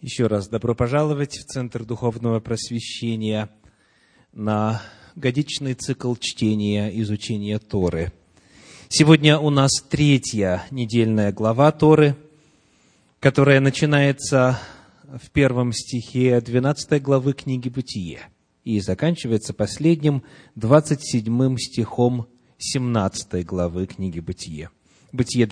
Еще раз добро пожаловать в Центр Духовного Просвещения на годичный цикл чтения, изучения Торы. Сегодня у нас 3-я недельная глава Торы, которая начинается в 1 стихе 12 главы книги «Бытие» и заканчивается последним 27 стихом 17 главы книги «Бытие». Бытие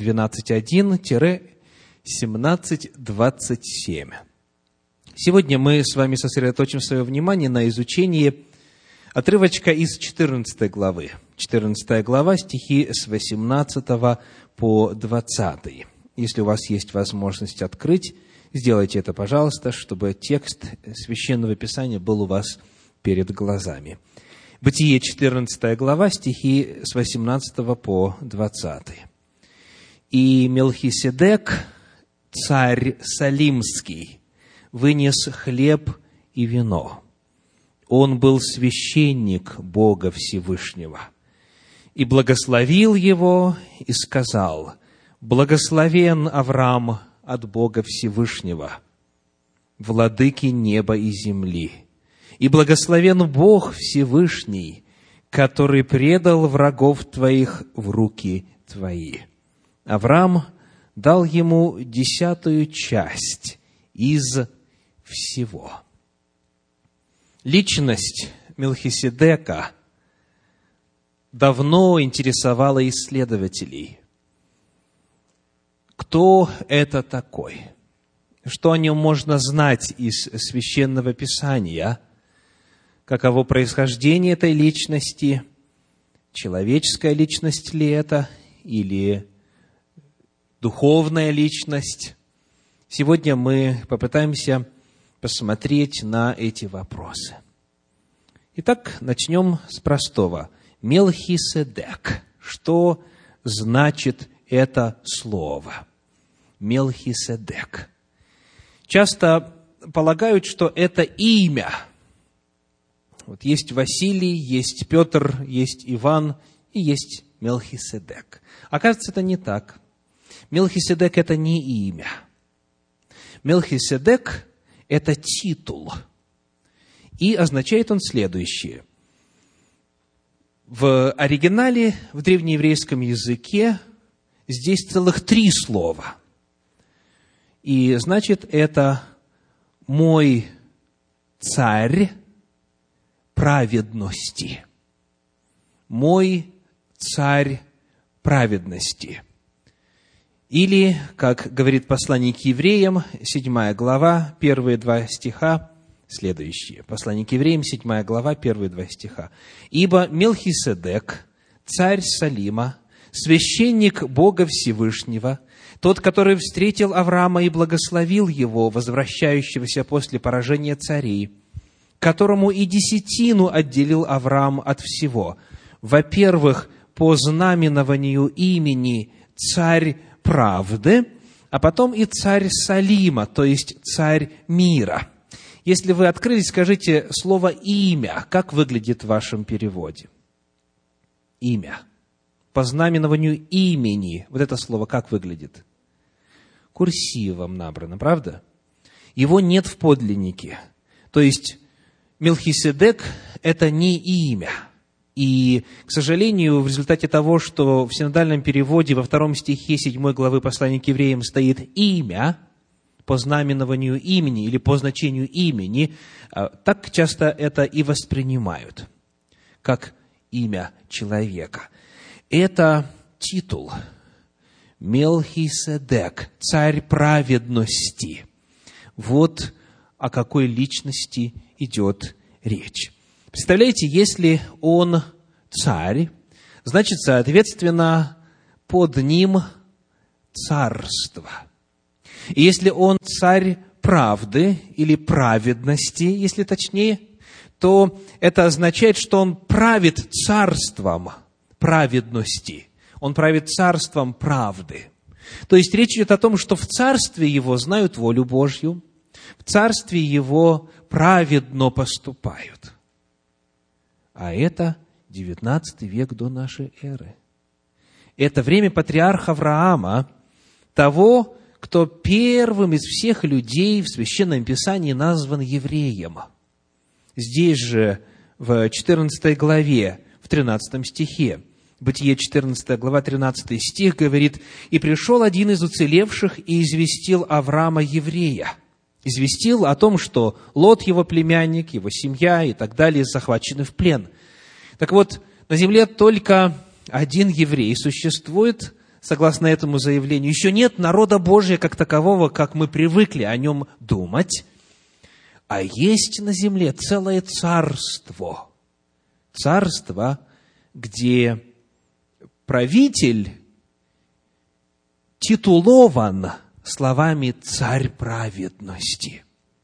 12:1-17:27. Сегодня мы с вами сосредоточим свое внимание на изучении отрывочка из 14 главы. 14 глава, стихи с 18 по 20. Если у вас есть возможность открыть, сделайте это, пожалуйста, чтобы текст Священного Писания был у вас перед глазами. Бытие 14 глава, стихи с 18 по 20. «И Мелхиседек, царь Салимский, вынес хлеб и вино. Он был священник Бога Всевышнего. И благословил его, и сказал: благословен Авраам от Бога Всевышнего, владыки неба и земли. И благословен Бог Всевышний, который предал врагов твоих в руки твои. Авраам дал ему 10-ю часть из всего». Личность Мелхиседека давно интересовала исследователей. Кто это такой? Что о нем можно знать из Священного Писания? Каково происхождение этой личности? Человеческая личность ли это? Или духовная личность? Сегодня мы попытаемся посмотреть на эти вопросы. Итак, начнем с простого. Мелхиседек. Что значит это слово? Мелхиседек. Часто полагают, что это имя. Вот есть Василий, есть Петр, есть Иван и есть Мелхиседек. Оказывается, это не так. Мелхиседек – это не имя. Мелхиседек – это титул. И означает он следующее. В оригинале, в древнееврейском языке, здесь целых 3 слова. И значит, это «мой царь праведности». «Мой царь праведности». Или, как говорит послание к евреям, 7 глава, первые 2 стиха, следующие. Послание к евреям, 7 глава, первые 2 стиха. «Ибо Мелхиседек, царь Салима, священник Бога Всевышнего, тот, который встретил Авраама и благословил его, возвращающегося после поражения царей, которому и десятину отделил Авраам от всего, во-первых, по знаменованию имени царь правды, а потом и царь Салима, то есть царь мира». Если вы открыли, скажите слово «имя». Как выглядит в вашем переводе? Имя. По знаменованию имени. Вот это слово как выглядит? Курсивом набрано, правда? Его нет в подлиннике. То есть Мелхиседек – это не имя. И, к сожалению, в результате того, что в синодальном переводе во 2 стихе 7 главы послания к евреям стоит «имя», по знаменованию имени или по значению имени, так часто это и воспринимают, как имя человека. Это титул Мелхиседек, царь праведности. Вот о какой личности идет речь. Представляете, если он царь, значит, соответственно, под ним царство. И если он царь правды или праведности, если точнее, то это означает, что он правит царством праведности. Он правит царством правды. То есть речь идет о том, что в царстве его знают волю Божью, в царстве его праведно поступают. А это 19 век до нашей эры. Это время патриарха Авраама, того, кто первым из всех людей в Священном Писании назван евреем. Здесь же, в 14 главе, в 13 стихе, Бытие 14 глава, 13 стих говорит: «И пришел один из уцелевших и известил Авраама, еврея». Известил о том, что Лот, его племянник, его семья и так далее захвачены в плен. Так вот, на земле только один еврей существует, согласно этому заявлению. Еще нет народа Божия как такового, как мы привыкли о нем думать, а есть на земле целое царство. Царство, где правитель титулован словами «царь праведности».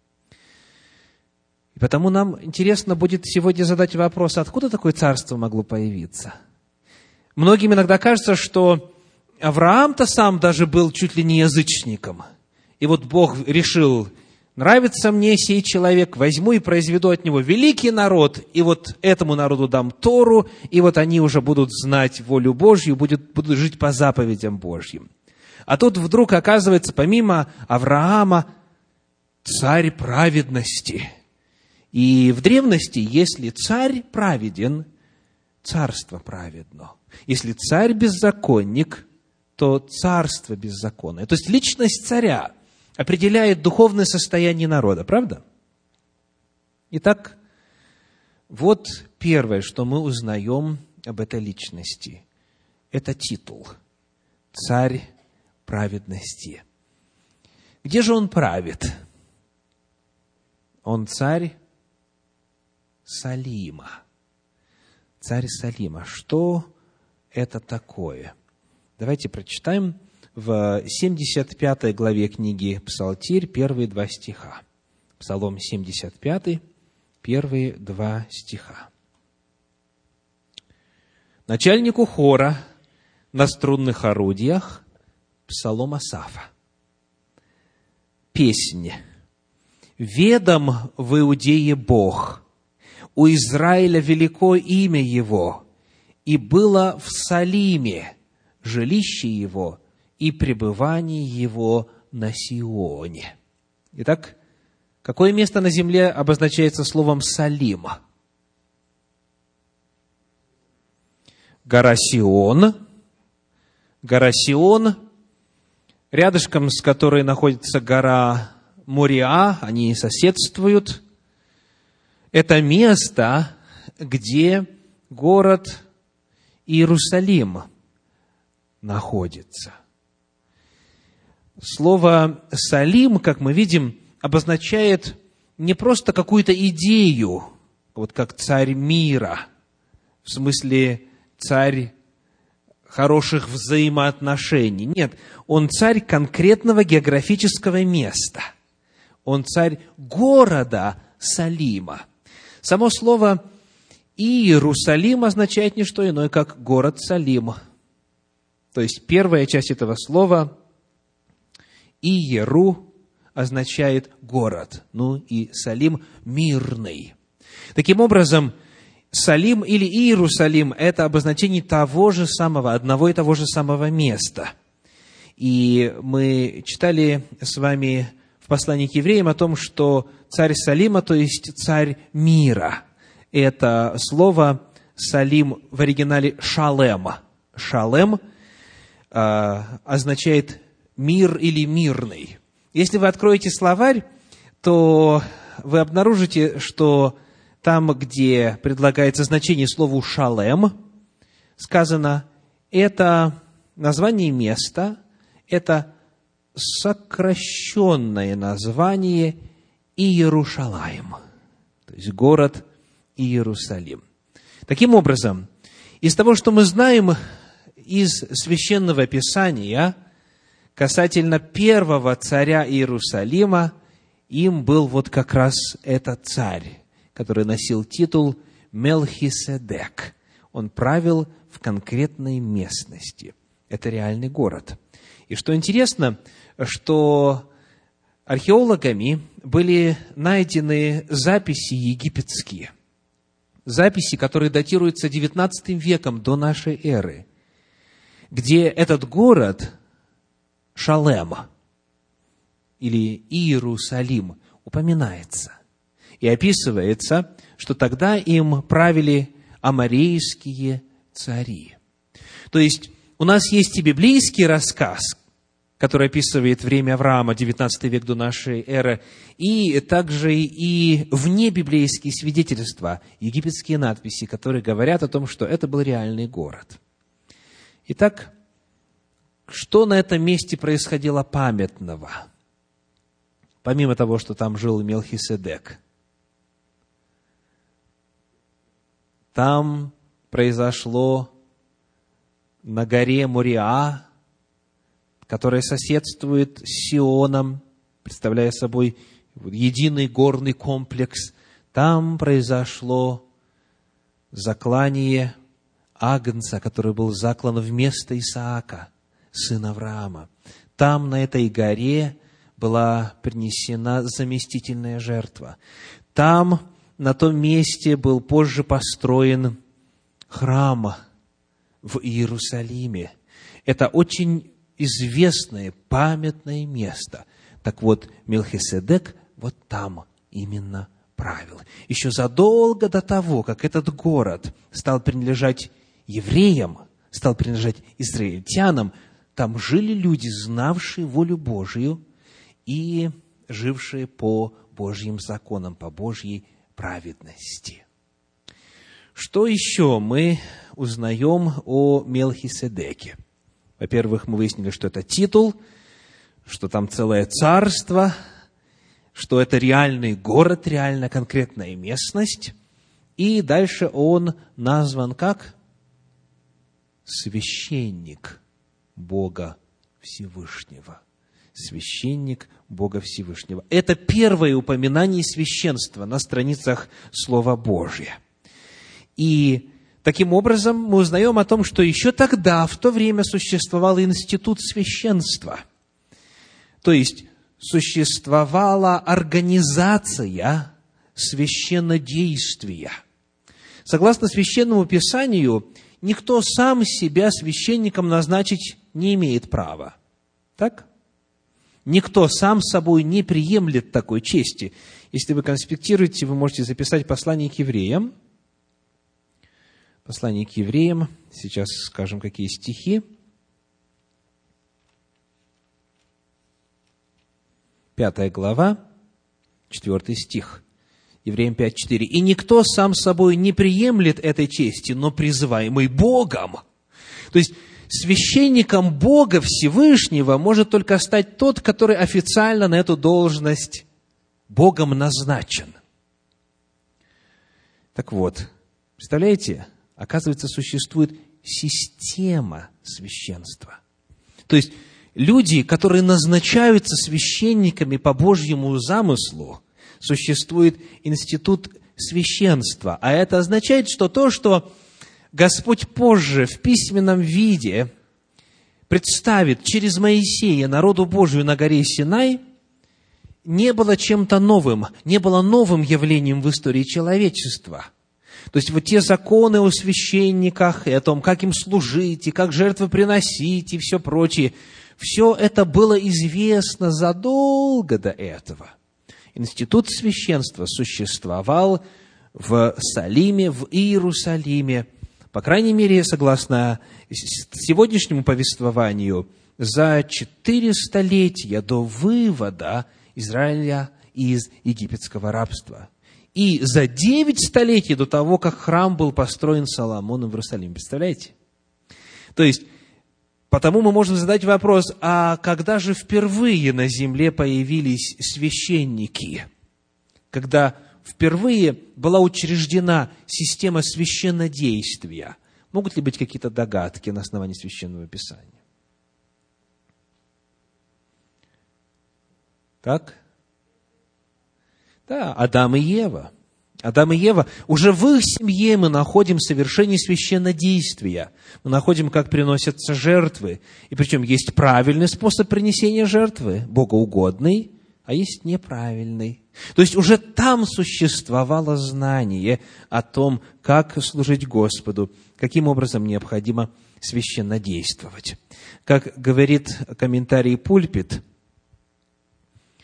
И потому нам интересно будет сегодня задать вопрос, откуда такое царство могло появиться? Многим иногда кажется, что Авраам-то сам даже был чуть ли не язычником. И вот Бог решил: нравится мне сей человек, возьму и произведу от него великий народ, и вот этому народу дам Тору, и вот они уже будут знать волю Божью, будут жить по заповедям Божьим. А тут вдруг оказывается, помимо Авраама, царь праведности. И в древности, если царь праведен, царство праведно. Если царь беззаконник, то царство беззаконное. То есть личность царя определяет духовное состояние народа, правда? Итак, вот первое, что мы узнаем об этой личности. Это титул. Царь праведности. Где же он правит? Он царь Салима. Царь Салима. Что это такое? Давайте прочитаем в 75 главе книги Псалтирь первые 2 стиха. Псалом 75, первые 2 стиха. Начальнику хора на струнных орудиях псалом Асафа. Песнь. «Ведом в Иудее Бог, у Израиля велико имя Его, и было в Салиме жилище Его и пребывание Его на Сионе». Итак, какое место на земле обозначается словом «Салим»? Гора Сион. Гора Сион, рядышком с которой находится гора Мориа, они соседствуют. Это место, где город Иерусалим находится. Слово «Салим», как мы видим, обозначает не просто какую-то идею, вот как царь мира, в смысле царь хороших взаимоотношений. Нет, он царь конкретного географического места. Он царь города Салима. Само слово Иерусалим означает не что иное, как город Салим. То есть первая часть этого слова Иеру означает город. Ну и Салим мирный. Таким образом, Салим или Иерусалим – это обозначение того же самого, одного и того же самого места. И мы читали с вами в послании к евреям о том, что царь Салима, то есть царь мира. Это слово Салим в оригинале шалем. Шалем означает мир или мирный. Если вы откроете словарь, то вы обнаружите, что там, где предлагается значение слову «шалем», сказано, это название места, это сокращенное название Иерушалаим, то есть город Иерусалим. Таким образом, из того, что мы знаем из Священного Писания касательно первого царя Иерусалима, им был вот как раз этот царь, который носил титул Мелхиседек. Он правил в конкретной местности. Это реальный город. И что интересно, что археологами были найдены записи египетские. Записи, которые датируются XIX веком до нашей эры, где этот город, Шалем, или Иерусалим упоминается. И описывается, что тогда им правили аморейские цари. То есть, у нас есть и библейский рассказ, который описывает время Авраама, 19 век до нашей эры, и также и внебиблейские свидетельства, египетские надписи, которые говорят о том, что это был реальный город. Итак, что на этом месте происходило памятного? Помимо того, что там жил Мелхиседек, там произошло на горе Мориа, которая соседствует с Сионом, представляя собой единый горный комплекс, там произошло заклание Агнца, который был заклан вместо Исаака, сына Авраама. Там, на этой горе, была принесена заместительная жертва. Там, на том месте, был позже построен храм в Иерусалиме. Это очень известное, памятное место. Так вот, Мелхиседек вот там именно правил. Еще задолго до того, как этот город стал принадлежать евреям, стал принадлежать израильтянам, там жили люди, знавшие волю Божию и жившие по Божьим законам, по Божьей праведности. Что еще мы узнаем о Мелхиседеке? Во-первых, мы выяснили, что это титул, что там целое царство, что это реальный город, реальная конкретная местность. И дальше он назван как священник Бога Всевышнего. Священник Бога Всевышнего. Это первое упоминание священства на страницах Слова Божия. И таким образом мы узнаем о том, что еще тогда, в то время, существовал институт священства. То есть, существовала организация священнодействия. Согласно Священному Писанию, никто сам себя священником назначить не имеет права. Так? Никто сам собой не приемлет такой чести. Если вы конспектируете, вы можете записать послание к евреям. Послание к евреям. Сейчас скажем, какие стихи. 5 глава, 4 стих. Евреям 5:4. «И никто сам собой не приемлет этой чести, но призываемый Богом». То есть, священником Бога Всевышнего может только стать тот, который официально на эту должность Богом назначен. Так вот, представляете, оказывается, существует система священства. То есть, люди, которые назначаются священниками по Божьему замыслу, существует институт священства. А это означает, что то, что Господь позже в письменном виде представит через Моисея народу Божию на горе Синай, не было чем-то новым, не было новым явлением в истории человечества. То есть, вот те законы о священниках, и о том, как им служить, и как жертвы приносить, и все прочее, все это было известно задолго до этого. Институт священства существовал в Салиме, в Иерусалиме, по крайней мере, согласно сегодняшнему повествованию, за 4 столетия до вывода Израиля из египетского рабства. И за 9 столетий до того, как храм был построен Соломоном в Иерусалиме. Представляете? То есть, потому мы можем задать вопрос, а когда же впервые на земле появились священники? Когда впервые была учреждена система священнодействия? Могут ли быть какие-то догадки на основании Священного Писания? Так? Да, Адам и Ева. Адам и Ева. Уже в их семье мы находим совершение священнодействия. Мы находим, как приносятся жертвы. И причем есть правильный способ принесения жертвы, богоугодный, а есть неправильный. То есть уже там существовало знание о том, как служить Господу, каким образом необходимо священнодействовать. Как говорит комментарий Пульпит,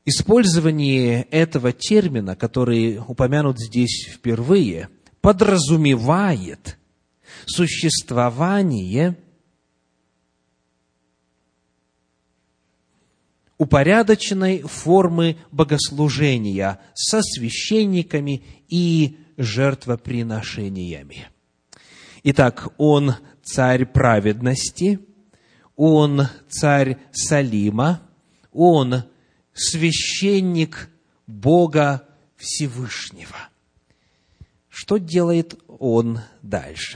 использование этого термина, который упомянут здесь впервые, подразумевает существование упорядоченной формы богослужения со священниками и жертвоприношениями. Итак, он царь праведности, он царь Салима, он священник Бога Всевышнего. Что делает он дальше?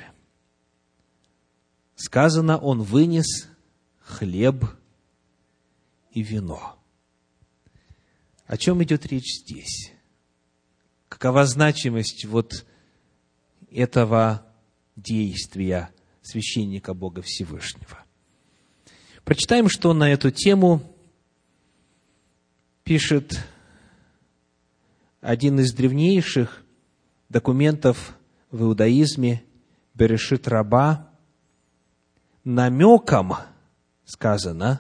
Сказано, он вынес хлеб и вино. О чем идет речь здесь? Какова значимость вот этого действия священника Бога Всевышнего? Прочитаем, что на эту тему пишет один из древнейших документов в иудаизме, Берешит Раба. Намеком, сказано,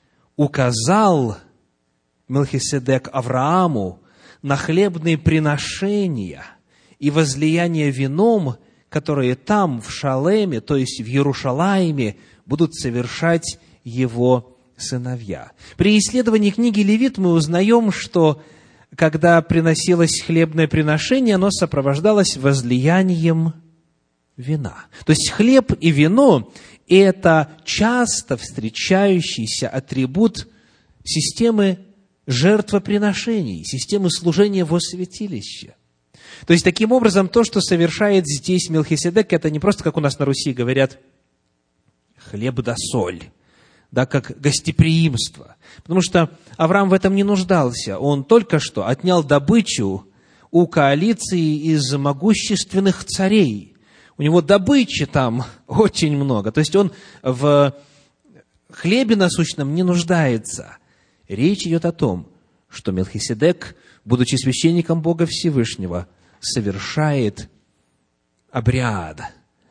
указал Мелхиседек Аврааму на хлебные приношения и возлияние вином, которые там, в Шалеме, то есть в Иерушалаиме, будут совершать его сыновья. При исследовании книги Левит мы узнаем, что когда приносилось хлебное приношение, оно сопровождалось возлиянием вина. То есть хлеб и вино – это часто встречающийся атрибут системы жертвоприношений, системы служения во святилище. То есть, таким образом, то, что совершает здесь Мелхиседек, это не просто, как у нас на Руси говорят, хлеб да соль, да, как гостеприимство. Потому что Авраам в этом не нуждался. Он только что отнял добычу у коалиции из могущественных царей. У него добычи там очень много. То есть он в хлебе насущном не нуждается. Речь идет о том, что Мелхиседек, будучи священником Бога Всевышнего, совершает обряд,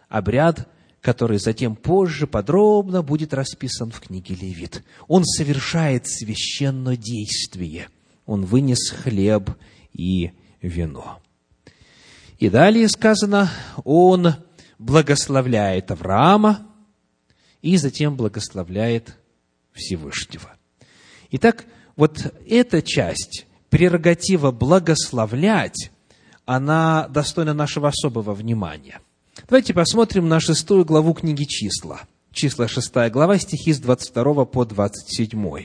который затем позже подробно будет расписан в книге Левит. Он совершает священное действие. Он вынес хлеб и вино. И далее сказано, он благословляет Авраама и затем благословляет Всевышнего. Итак, вот эта часть, прерогатива благословлять, она достойна нашего особого внимания. Давайте посмотрим на 6 главу книги «Числа». Числа, 6 глава, стихи с 22 по 27.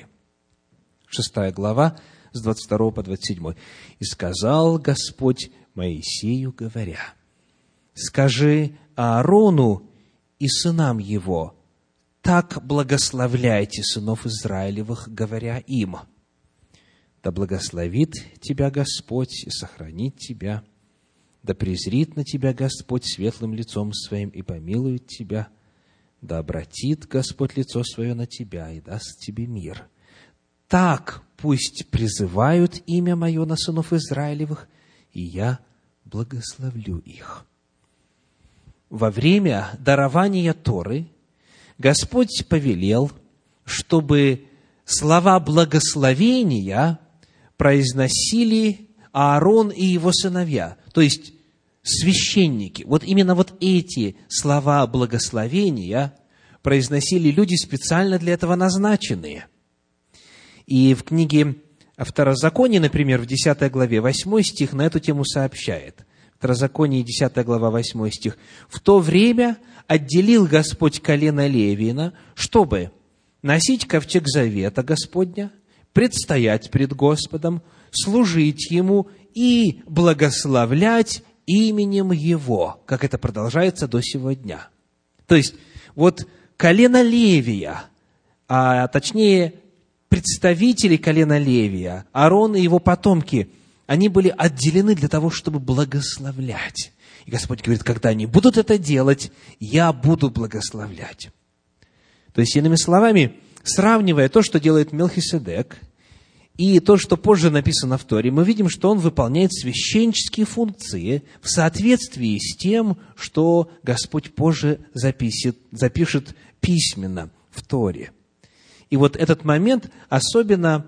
6 глава, с 22 по 27. «И сказал Господь Моисею, говоря, скажи Аарону и сынам его, так благословляйте сынов Израилевых, говоря им, да благословит тебя Господь и сохранит тебя, да презрит на тебя Господь светлым лицом своим и помилует тебя, да обратит Господь лицо свое на тебя и даст тебе мир. Так пусть призывают имя мое на сынов Израилевых, и я благословлю их». Во время дарования Торы Господь повелел, чтобы слова благословения произносили Аарон и его сыновья, то есть священники. Вот именно вот эти слова благословения произносили люди, специально для этого назначенные. И в книге Второзаконие, например, в 10 главе 8 стих на эту тему сообщает. Второзаконие, 10 глава, 8 стих. «В то время отделил Господь колено Левиина, чтобы носить ковчег завета Господня, предстоять пред Господом, служить Ему и благословлять именем Его», как это продолжается до сего дня. То есть, вот колено Левия, а точнее, представители колена Левия, Аарон и его потомки, они были отделены для того, чтобы благословлять. И Господь говорит, когда они будут это делать, я буду благословлять. То есть, иными словами, сравнивая то, что делает Мелхиседек, и то, что позже написано в Торе, мы видим, что он выполняет священнические функции в соответствии с тем, что Господь позже запишет письменно в Торе. И вот этот момент особенно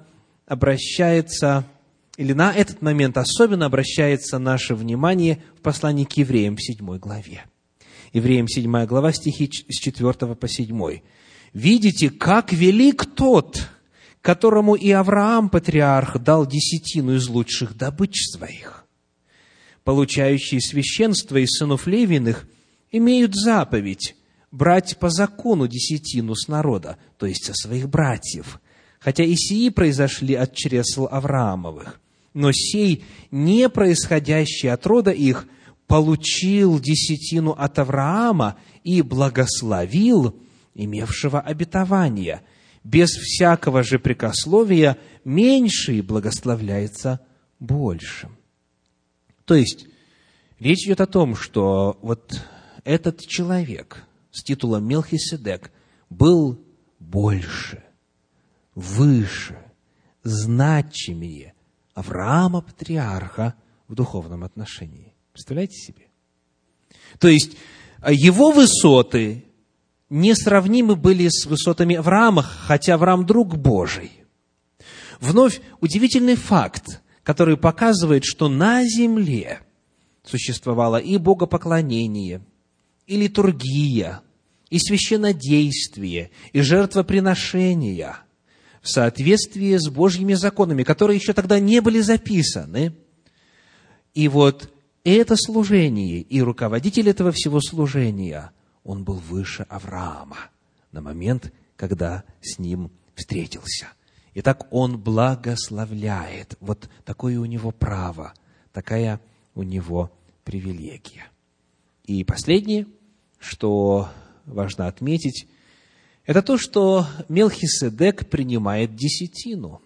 обращается, или на этот момент особенно обращается наше внимание в послании к Евреям в 7 главе. Евреям 7 глава, стихи с 4 по 7. «Видите, как велик тот, которому и Авраам, патриарх, дал десятину из лучших добыч своих. Получающие священство из сынов Левиных имеют заповедь брать по закону десятину с народа, то есть со своих братьев, хотя и сии произошли от чресл Авраамовых. Но сей, не происходящий от рода их, получил десятину от Авраама и благословил имевшего обетование. Без всякого же прекословия меньший благословляется большим». То есть, речь идет о том, что вот этот человек с титулом Мелхиседек был больше, выше, значимее Авраама, патриарха, в духовном отношении. Представляете себе? То есть, его высоты несравнимы были с высотами Авраама, хотя Авраам друг Божий. Вновь удивительный факт, который показывает, что на земле существовало и богопоклонение, и литургия, и священнодействие, и жертвоприношения в соответствии с Божьими законами, которые еще тогда не были записаны. И вот это служение, и руководитель этого всего служения, он был выше Авраама на момент, когда с ним встретился. Итак, он благословляет. Вот такое у него право, такая у него привилегия. И последнее, что важно отметить, это то, что Мелхиседек принимает десятину.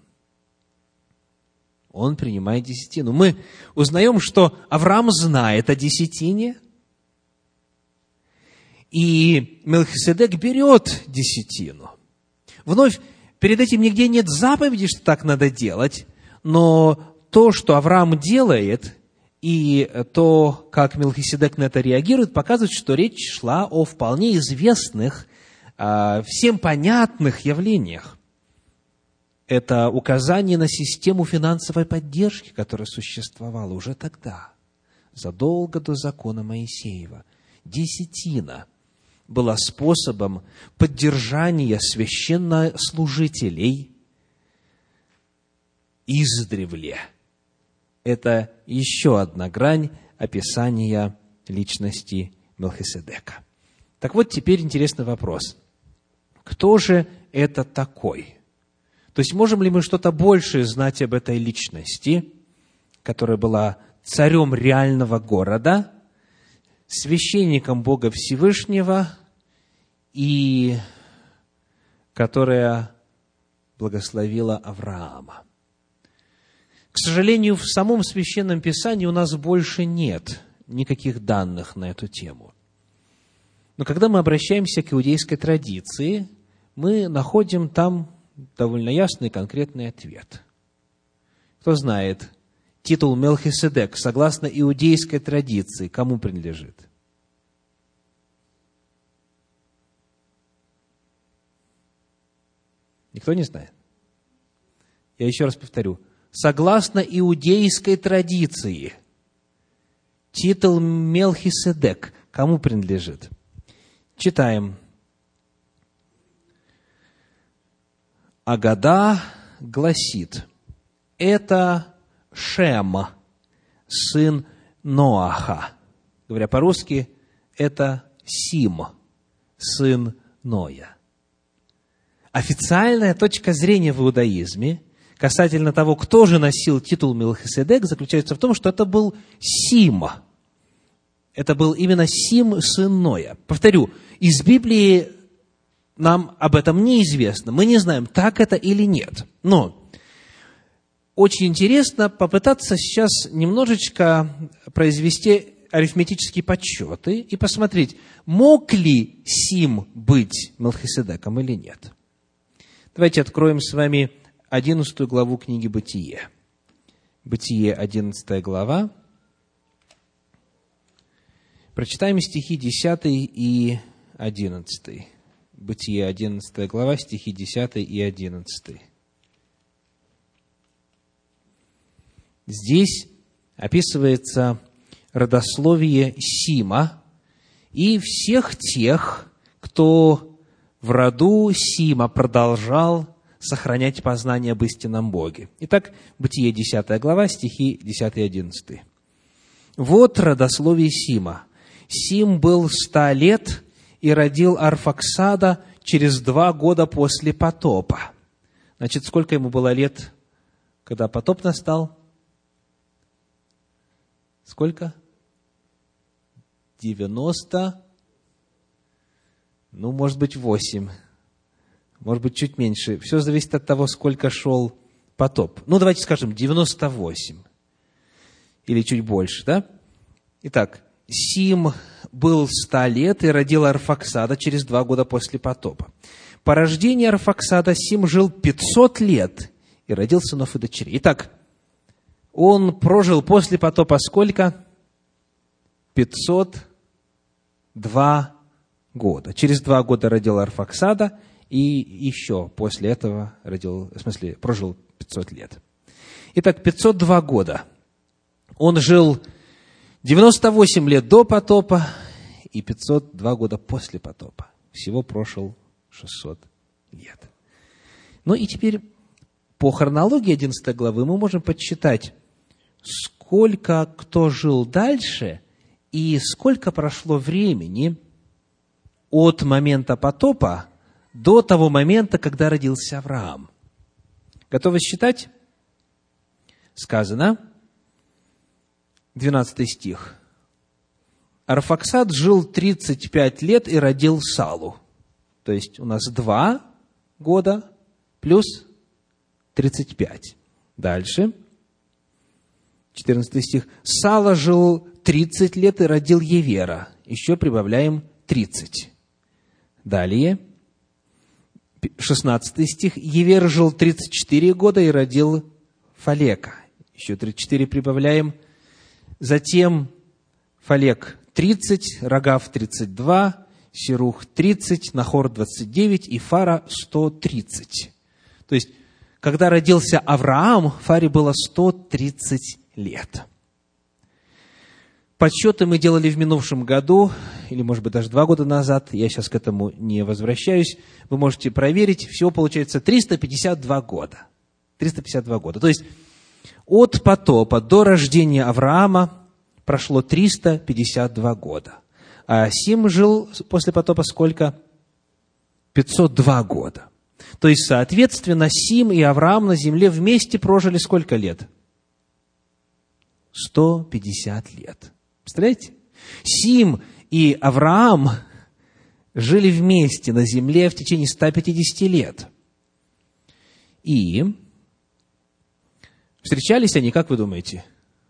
Он принимает десятину. Мы узнаем, что Авраам знает о десятине, и Мелхиседек берет десятину. Вновь, перед этим нигде нет заповеди, что так надо делать, но то, что Авраам делает, и то, как Мелхиседек на это реагирует, показывает, что речь шла о вполне известных, всем понятных явлениях. Это указание на систему финансовой поддержки, которая существовала уже тогда, задолго до закона Моисеева. Десятина была способом поддержания священнослужителей издревле. Это еще одна грань описания личности Мелхиседека. Так вот, теперь интересный вопрос. Кто же это такой? То есть, можем ли мы что-то большее знать об этой личности, которая была царем реального города, священником Бога Всевышнего и которая благословила Авраама? К сожалению, в самом Священном Писании у нас больше нет никаких данных на эту тему. Но когда мы обращаемся к иудейской традиции, мы находим там довольно ясный и конкретный ответ. Кто знает, титул Мелхиседек, согласно иудейской традиции, кому принадлежит? Никто не знает? Я еще раз повторю. Согласно иудейской традиции, титул Мелхиседек кому принадлежит? Читаем. Агада гласит, это Шем, сын Ноаха. Говоря по-русски, это Сим, сын Ноя. Официальная точка зрения в иудаизме касательно того, кто же носил титул Мелхиседек, заключается в том, что это был Сим. Это был именно Сим, сын Ноя. Повторю, из Библии нам об этом неизвестно. Мы не знаем, так это или нет. Но очень интересно попытаться сейчас немножечко произвести арифметические подсчеты и посмотреть, мог ли Сим быть Мелхиседеком или нет. Давайте откроем с вами 11 главу книги «Бытие». Бытие, 11 глава. Прочитаем стихи 10 и 11. Бытие, 11 глава, стихи 10 и 11. Здесь описывается родословие Сима и всех тех, кто в роду Сима продолжал сохранять познание об истинном Боге. Итак, Бытие 10 глава, стихи 10 и 11. «Вот родословие Сима. Сим был 100 лет и родил Арфаксада через 2 года после потопа». Значит, сколько ему было лет, когда потоп настал? Сколько? 90, может быть, 8. Может быть, чуть меньше. Все зависит от того, сколько шел потоп. Давайте скажем, 98. Или чуть больше, да? Итак, Сим был 100 лет и родил Арфаксада через 2 года после потопа. По рождении Арфаксада Сим жил 500 лет и родил сынов и дочерей. Итак, он прожил после потопа сколько? 502 года. Через 2 года родил Арфаксада, и еще после этого прожил 500 лет. Итак, 502 года. Он жил 98 лет до потопа и 502 года после потопа. Всего прожил 600 лет. И теперь по хронологии 11 главы мы можем подсчитать, сколько кто жил дальше и сколько прошло времени от момента потопа до того момента, когда родился Авраам. Готовы считать? Сказано, 12 стих. Арфаксад жил 35 лет и родил Салу. То есть у нас 2 года плюс 35. Дальше. 14 стих. Сала жил 30 лет и родил Евера. Еще прибавляем 30. Далее. 16 стих. Евер жил 34 года и родил Фалека. Еще 34 прибавляем. Затем Фалек 30, Рогав 32, Серух 30, Нахор 29 и Фара 130. То есть, когда родился Авраам, Фаре было 130 лет. Подсчеты мы делали в минувшем году, или, может быть, даже 2 года назад. Я сейчас к этому не возвращаюсь. Вы можете проверить. Всего получается 352 года. 352 года. То есть, от потопа до рождения Авраама прошло 352 года. А Сим жил после потопа сколько? 502 года. То есть, соответственно, Сим и Авраам на земле вместе прожили сколько лет? 150 лет. Представляете? Сим и Авраам жили вместе на земле в течение 150 лет. И встречались они, как вы думаете?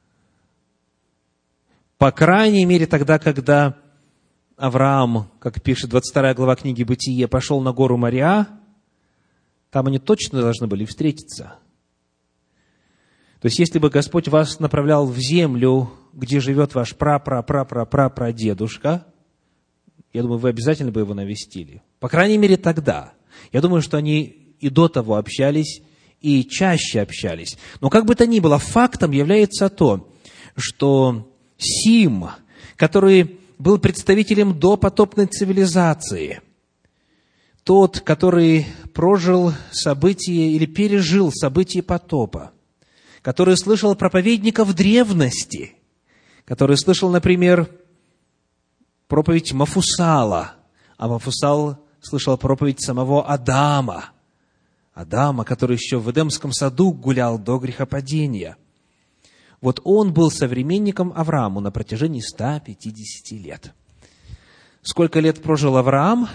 По крайней мере, тогда, когда Авраам, как пишет 22 глава книги «Бытие», пошел на гору Мориа, там они точно должны были встретиться. То есть, если бы Господь вас направлял в землю, где живет ваш прадедушка, я думаю, вы обязательно бы его навестили. По крайней мере, тогда. Я думаю, что они и до того общались, и чаще общались. Но как бы то ни было, фактом является то, что Сим, который был представителем допотопной цивилизации, тот, который прожил события или пережил события потопа, который слышал проповедников древности, который слышал, например, проповедь Мафусала, а Мафусал слышал проповедь самого Адама, который еще в Эдемском саду гулял до грехопадения. Вот он был современником Аврааму на протяжении 150 лет. Сколько лет прожил Авраам?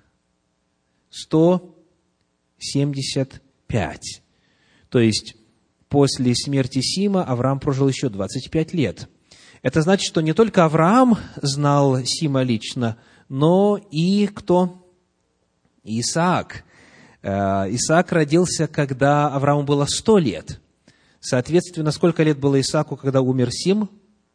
175. То есть, после смерти Сима Авраам прожил еще 25 лет. Это значит, что не только Авраам знал Сима лично, но и кто? Исаак. Исаак родился, когда Аврааму было 100 лет. Соответственно, сколько лет было Исааку, когда умер Сим?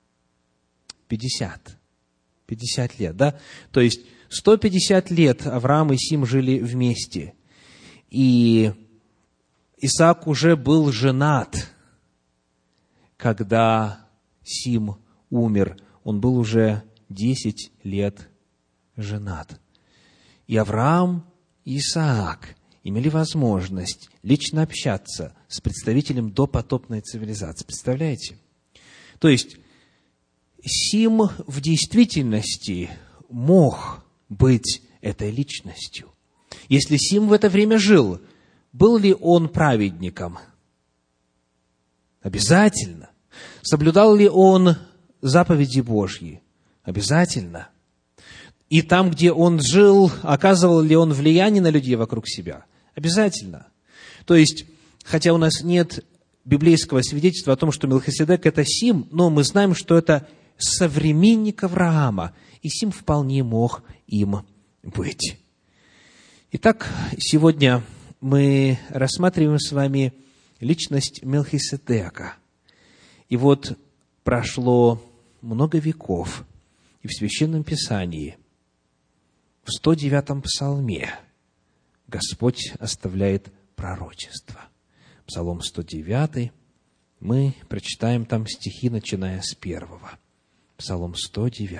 50. 50 лет, да? То есть, 150 лет Авраам и Сим жили вместе. И Исаак уже был женат. когда Сим умер, он был уже 10 лет женат. И Авраам и Исаак имели возможность лично общаться с представителем допотопной цивилизации. Представляете? То есть, Сим в действительности мог быть этой личностью. Если Сим в это время жил, был ли он праведником? Обязательно. Соблюдал ли он заповеди Божьи? Обязательно. И там, где он жил, оказывал ли он влияние на людей вокруг себя? Обязательно. То есть, хотя у нас нет библейского свидетельства о том, что Мелхиседек – это Сим, но мы знаем, что это современник Авраама, и Сим вполне мог им быть. Итак, сегодня мы рассматриваем с вами личность Мелхиседека. И вот прошло много веков, и в Священном Писании, в 109-м псалме, Господь оставляет пророчество. Псалом 109, мы прочитаем там стихи, начиная с 1. Псалом 109.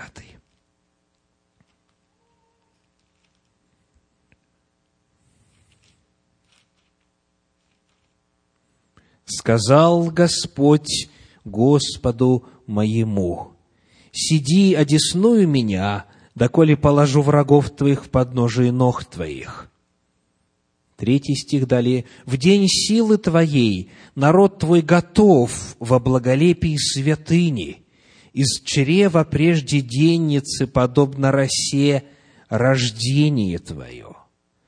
«Сказал Господь Господу моему: сиди, одесную меня, доколе положу врагов твоих в подножие ног твоих». 3 стих далее. «В день силы твоей народ твой готов во благолепии святыни, из чрева прежде денницы, подобно росе, рождение твое.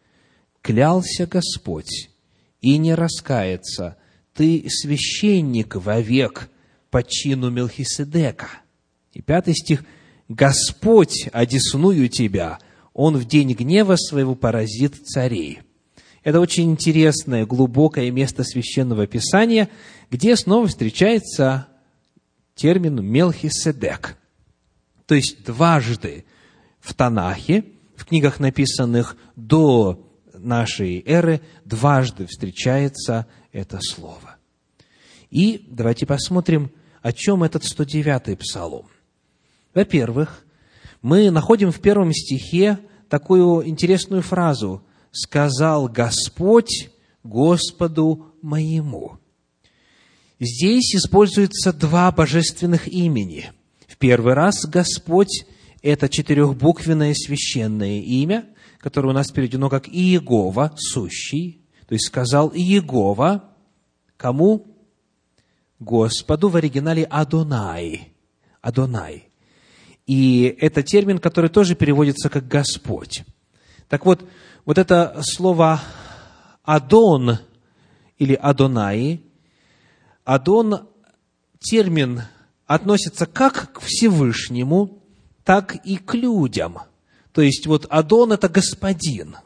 Клялся Господь, и не раскается, ты священник вовек по чину Мелхиседека». И 5 стих. «Господь, одесную тебя, Он в день гнева своего поразит царей». Это очень интересное, глубокое место Священного Писания, где снова встречается термин «Мелхиседек». То есть, дважды в Танахе, в книгах, написанных до нашей эры, дважды встречается это слово. И давайте посмотрим, о чем этот 109-й псалом. Во-первых, мы находим в 1 стихе такую интересную фразу: «Сказал Господь Господу моему». Здесь используются 2 божественных имени. В первый раз Господь – это 4-буквенное священное имя, которое у нас переведено как Иегова, сущий. То есть, сказал Иегова кому? Господу, в оригинале Адонай. Адонай. И это термин, который тоже переводится как Господь. Так вот, вот это слово «Адон» или «Адонай», «Адон» термин относится как к Всевышнему, так и к людям. То есть, вот «Адон» – это господин.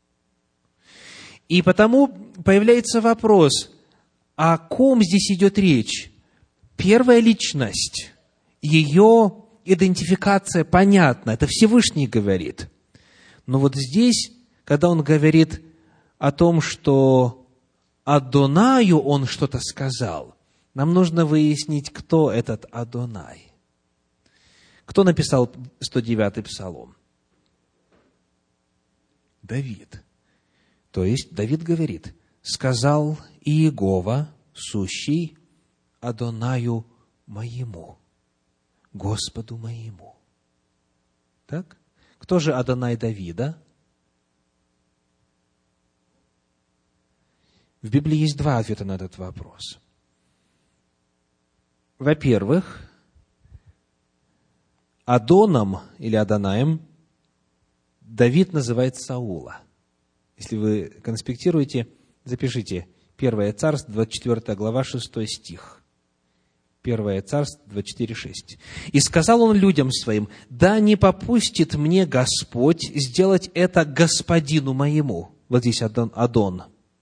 И потому появляется вопрос, о ком здесь идет речь? Первая личность, ее идентификация понятна, это Всевышний говорит. Но вот здесь, когда он говорит о том, что Адонаю он что-то сказал, нам нужно выяснить, кто этот Адонай. Кто написал 109-й псалом? Давид. То есть Давид говорит: «Сказал Иегова, сущий, Адонаю моему, Господу моему». Так? Кто же Адонай Давида? В Библии есть 2 ответа на этот вопрос. Во-первых, Адоном или Адонаем Давид называет Саула. Если вы конспектируете, запишите 1 Царств, 24 глава, 6 стих. 1 Царств, 24, 6. «И сказал он людям своим: да не попустит мне Господь сделать это господину моему». Вот здесь Адон.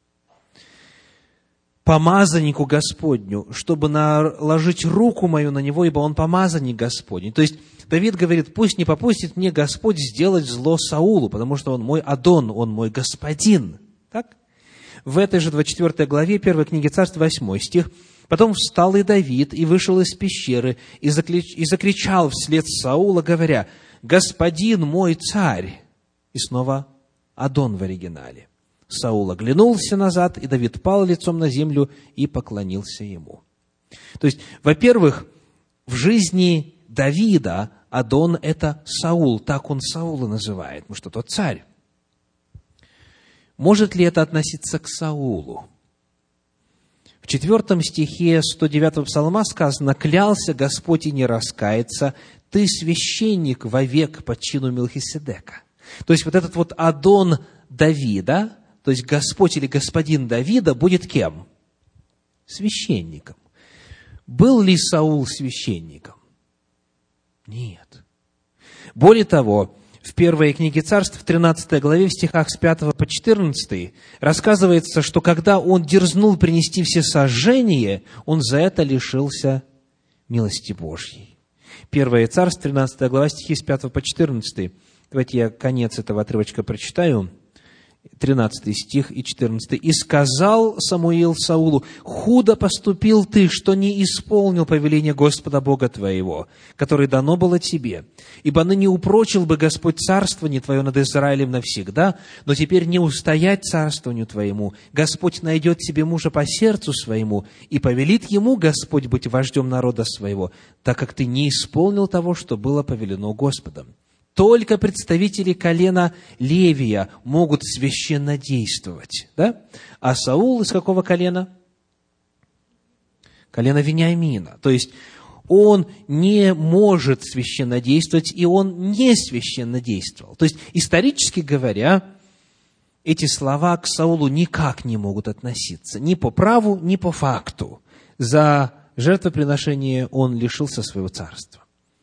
«Помазаннику Господню, чтобы наложить руку мою на него, ибо он помазанник Господень». То есть Давид говорит: пусть не попустит мне Господь сделать зло Саулу, потому что он мой Адон, он мой господин. Так? В этой же 24 главе 1 книги Царств, 8 стих. Потом встал и Давид, и вышел из пещеры, и закричал вслед Саула, говоря: «Господин мой царь!» И снова «Адон» в оригинале. Саул оглянулся назад, и Давид пал лицом на землю и поклонился ему. То есть, во-первых, в жизни Давида Адон – это Саул, так он Саула называет, потому что тот царь. Может ли это относиться к Саулу? В 4 стихе 109 псалма сказано: «Клялся Господь и не раскается, ты священник вовек по чину Мелхиседека». То есть, вот этот вот Адон Давида, то есть Господь или Господин Давида, будет кем? Священником. Был ли Саул священником? Нет. Более того, в первой книге Царств, в 13 главе, в стихах с 5 по 14, рассказывается, что когда он дерзнул принести всесожжение, он за это лишился милости Божьей. 1 Царств, 13 глава, стихи с 5 по 14. Давайте я конец этого отрывочка прочитаю. 13 стих и 14. «И сказал Самуил Саулу: худо поступил ты, что не исполнил повеление Господа Бога твоего, которое дано было тебе. Ибо ныне упрочил бы Господь царствование твое над Израилем навсегда, но теперь не устоять царствованию твоему. Господь найдет себе мужа по сердцу своему, и повелит ему Господь быть вождем народа своего, так как ты не исполнил того, что было повелено Господом. Только представители колена Левия могут священно действовать. Да? А Саул из какого колена? Колено Вениамина. То есть, он не может священно действовать, и он не священно действовал. То есть, исторически говоря, эти слова к Саулу никак не могут относиться. Ни по праву, ни по факту. За жертвоприношение он лишился своего царства.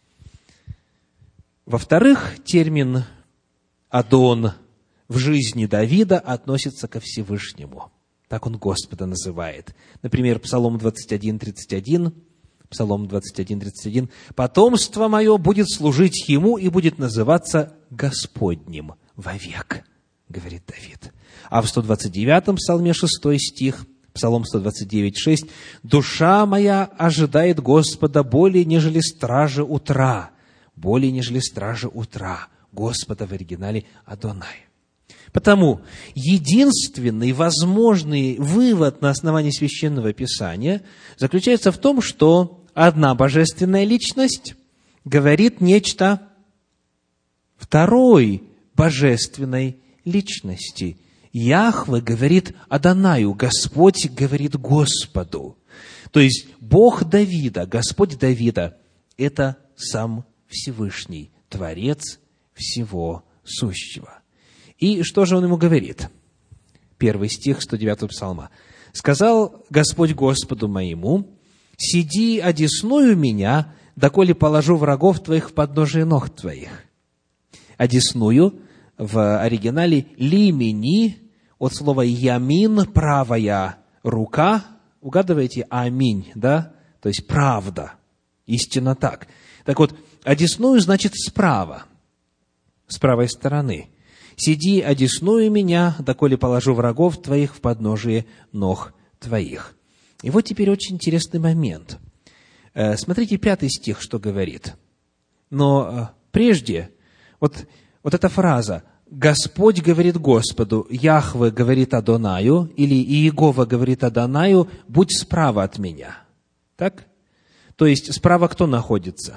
Во-вторых, термин «Адон» в жизни Давида относится ко Всевышнему. Так он Господа называет. Например, Псалом 21:31. Псалом 21:31. «Потомство мое будет служить ему и будет называться Господним вовек», говорит Давид. А в 129-м Псалме 6 стих, Псалом 129:6. «Душа моя ожидает Господа более, нежели стражи утра». Более, нежели стражи утра. Господа в оригинале Адонай. Потому единственный возможный вывод на основании Священного Писания заключается в том, что одна божественная личность говорит нечто второй божественной личности. Яхве говорит Адонаю, Господь говорит Господу. То есть Бог Давида, Господь Давида – это сам Всевышний, Творец всего сущего. И что же он ему говорит? 1 стих 109 псалма. «Сказал Господь Господу моему: сиди одесную меня, доколе положу врагов твоих в подножие ног твоих». Одесную в оригинале лимени, от слова ямин, правая рука. Угадываете? Аминь, да? То есть правда, истинно так. Так вот, одесную значит справа, с правой стороны. «Сиди одесную меня, доколе положу врагов твоих в подножие ног твоих». И вот теперь очень интересный момент. Смотрите, 5 стих, что говорит. Но прежде, вот эта фраза «Господь говорит Господу», «Яхве говорит Адонаю» или «Иегова говорит Адонаю: будь справа от меня». Так? То есть, справа кто находится?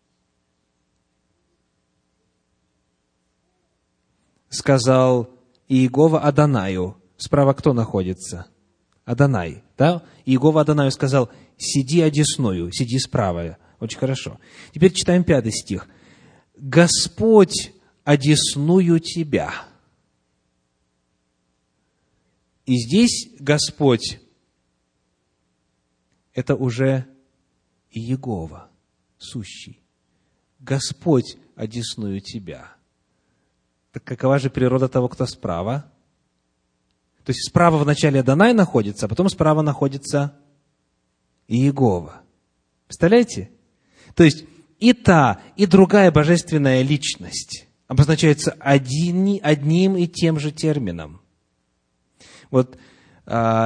Сказал Иегова Адонаю. Справа кто находится? Адонай. Да? Иегова Адонаю сказал: сиди одесную, сиди справа. Очень хорошо. Теперь читаем 5 стих. «Господь одесную тебя». И здесь Господь – это уже Иегова, сущий. Господь одесную тебя. Так какова же природа того, кто справа? То есть справа вначале Адонай находится, а потом справа находится Иегова. Представляете? То есть и та, и другая божественная личность обозначается одним и тем же термином. Вот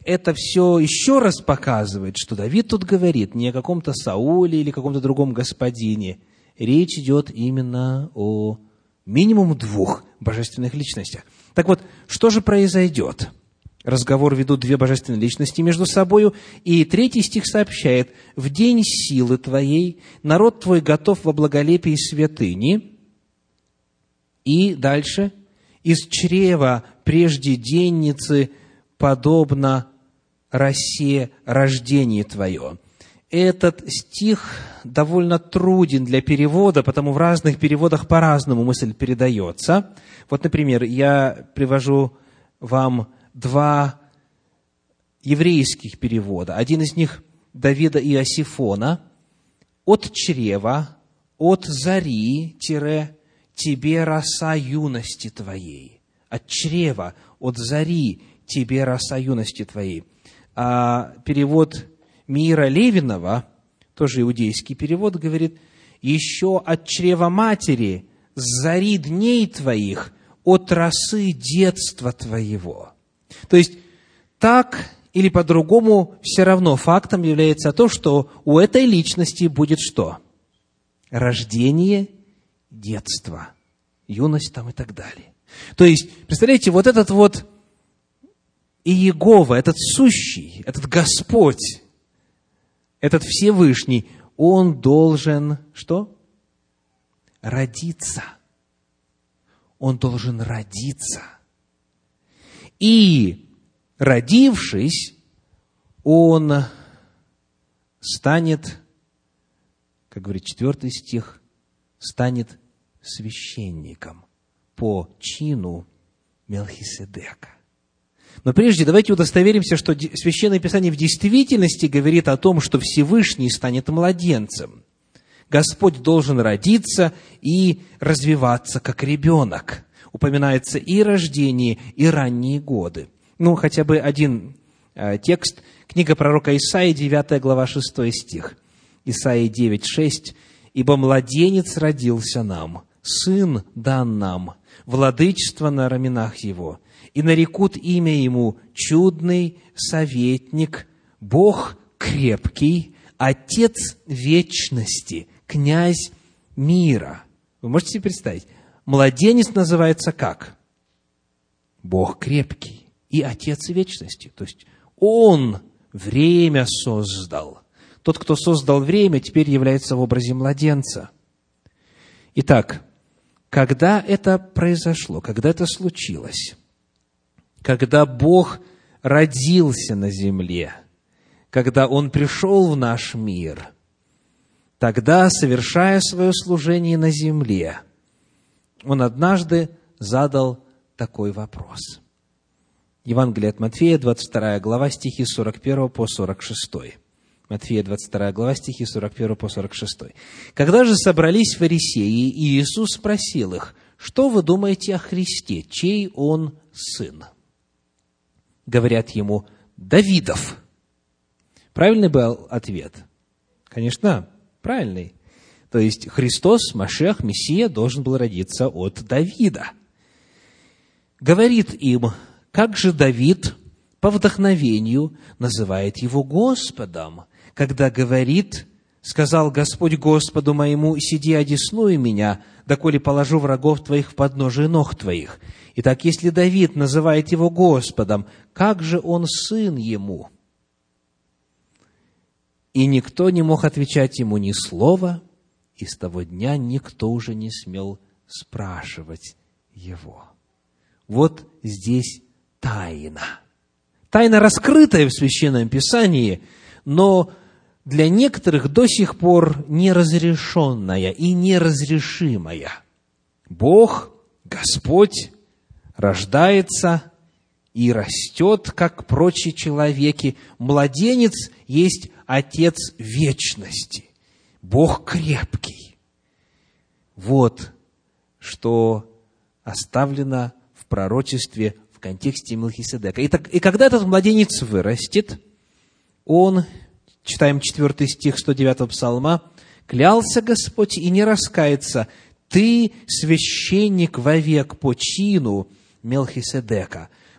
это все еще раз показывает, что Давид тут говорит не о каком-то Сауле или каком-то другом господине. Речь идет именно о минимум двух божественных личностях. Так вот, что же произойдет? Разговор ведут две божественные личности между собою, и 3 стих сообщает: «В день силы твоей народ твой готов во благолепии святыни». И дальше: «Из чрева преждеденницы подобно росе рождение твое». Этот стих довольно труден для перевода, потому в разных переводах по-разному мысль передается. Вот, например, я привожу вам 2 еврейских перевода. Один из них Давида Иосифона: «От чрева, от зари, тебе роса юности твоей». От чрева, от зари, тебе роса юности твоей. А перевод Мира Левинова, тоже иудейский перевод, говорит: «Еще от чрева матери, с зари дней твоих, от росы детства твоего». То есть, так или по-другому, все равно фактом является то, что у этой личности будет что? Рождение, детство, юность там и так далее. То есть, представляете, вот этот вот Иегова, этот сущий, этот Господь, этот Всевышний, Он должен что? Родиться. Он должен родиться. И, родившись, Он станет, как говорит 4 стих, станет священником по чину Мелхиседека. Но прежде давайте удостоверимся, что Священное Писание в действительности говорит о том, что Всевышний станет младенцем. Господь должен родиться и развиваться как ребенок. Упоминается и рождение, и ранние годы. Ну, хотя бы один текст. Книга пророка Исаии, 9 глава, 6 стих. Исаии 9, 6. «Ибо младенец родился нам, сын дан нам, владычество на раменах его, и нарекут имя ему Чудный Советник, Бог Крепкий, Отец Вечности, Князь Мира». Вы можете себе представить? Младенец называется как? Бог Крепкий и Отец Вечности. То есть Он время создал. Тот, кто создал время, теперь является в образе младенца. Итак, когда это произошло, когда это случилось, когда Бог родился на земле, когда Он пришел в наш мир, тогда, совершая свое служение на земле, Он однажды задал такой вопрос. Евангелие от Матфея, 22 глава, стихи 41 по 46. Матфея, 22 глава, стихи 41 по 46. «Когда же собрались фарисеи, и Иисус спросил их: что вы думаете о Христе, чей Он сын? Говорят ему: Давидов». Правильный был ответ? Конечно, правильный. То есть Христос, Машиах, Мессия, должен был родиться от Давида. Говорит им: как же Давид по вдохновению называет его Господом, когда говорит: «Сказал Господь Господу моему: сиди одесную меня, доколе положу врагов твоих в подножие ног твоих». Итак, если Давид называет его Господом, как же он сын ему? И никто не мог отвечать ему ни слова, и с того дня никто уже не смел спрашивать его. Вот здесь тайна. Тайна, раскрытая в Священном Писании, но для некоторых до сих пор неразрешенная и неразрешимая. Бог, Господь, рождается и растет, как прочие человеки. Младенец есть Отец Вечности, Бог Крепкий. Вот что оставлено в пророчестве в контексте Мелхиседека. И когда этот младенец вырастет, он, читаем 4 стих 109 Псалма, «Клялся Господь и не раскается, ты священник вовек по чину Мелхиседека».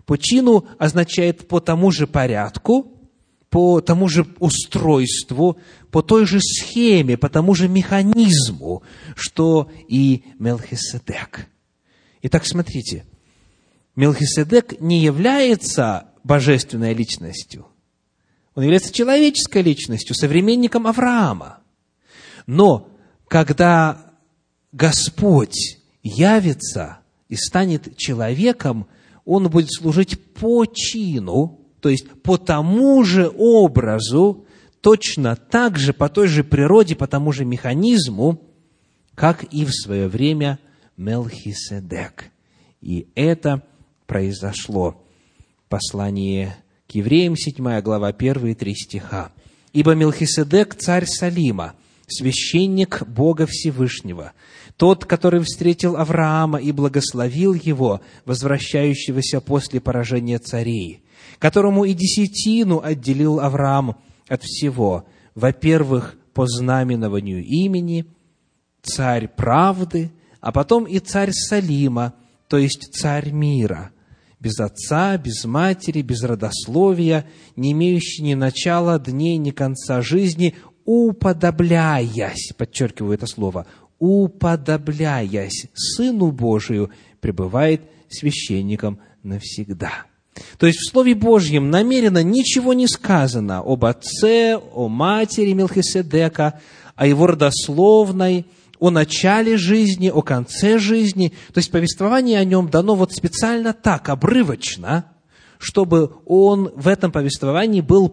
По чину означает по тому же порядку, по тому же устройству, по той же схеме, по тому же механизму, что и Мелхиседек. Итак, смотрите, Мелхиседек не является божественной личностью. Он является человеческой личностью, современником Авраама. Но когда Господь явится и станет человеком, Он будет служить по чину, то есть по тому же образу, точно так же, по той же природе, по тому же механизму, как и в свое время Мелхиседек. И это произошло. Послание к евреям, 7 глава, 1 и 3 стиха. «Ибо Мелхиседек, царь Салима, священник Бога Всевышнего, тот, который встретил Авраама и благословил его, возвращающегося после поражения царей, которому и десятину отделил Авраам от всего, во-первых, по знаменованию имени, царь правды, а потом и царь Салима, то есть царь мира, без отца, без матери, без родословия, не имеющий ни начала дней, ни конца жизни, уподобляясь, подчеркиваю это слово, уподобляясь Сыну Божию, пребывает священником навсегда». То есть в Слове Божьем намеренно ничего не сказано об отце, о матери Мелхиседека, о его родословной, о начале жизни, о конце жизни. То есть повествование о нем дано вот специально так, обрывочно, чтобы он в этом повествовании был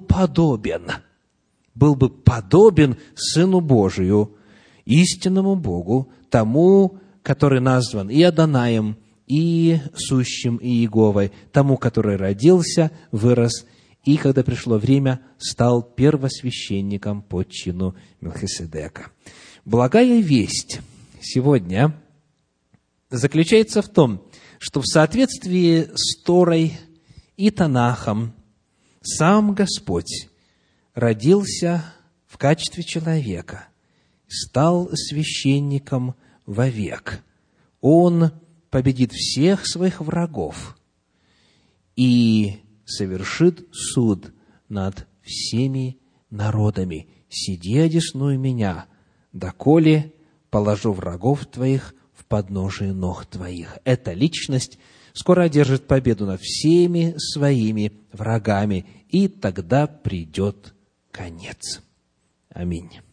бы подобен Сыну Божию, истинному Богу, тому, который назван и Адонаем, и сущим Иеговой, тому, который родился, вырос, и, когда пришло время, стал первосвященником по чину Мелхиседека. Благая весть сегодня заключается в том, что в соответствии с Торой и Танахом сам Господь родился в качестве человека, стал священником вовек. Он победит всех своих врагов и совершит суд над всеми народами. «Сиди одесную меня, доколе положу врагов твоих в подножие ног твоих». Эта личность скоро одержит победу над всеми своими врагами, и тогда придет конец. Аминь.